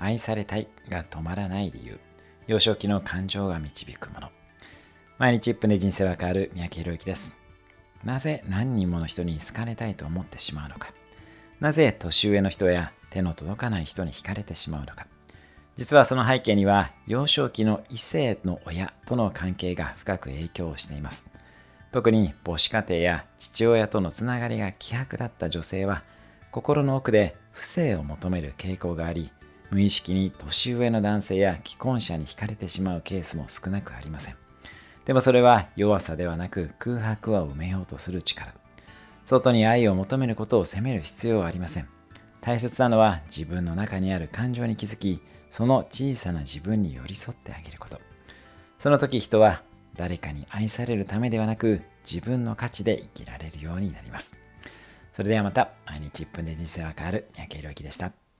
愛されたいが止まらない理由。幼少期の感情が導くもの。毎日1分で人生は変わる三宅宏之です。なぜ何人もの人に好かれたいと思ってしまうのか。なぜ年上の人や手の届かない人に惹かれてしまうのか。実はその背景には幼少期の異性の親との関係が深く影響しています。特に母子家庭や父親とのつながりが希薄だった女性は心の奥で不正を求める傾向があり、無意識に年上の男性や既婚者に惹かれてしまうケースも少なくありません。でもそれは弱さではなく空白を埋めようとする力。外に愛を求めることを責める必要はありません。大切なのは自分の中にある感情に気づき、その小さな自分に寄り添ってあげること。その時人は誰かに愛されるためではなく自分の価値で生きられるようになります。それではまた、毎日1分で人生は変わる三宅宏之でした。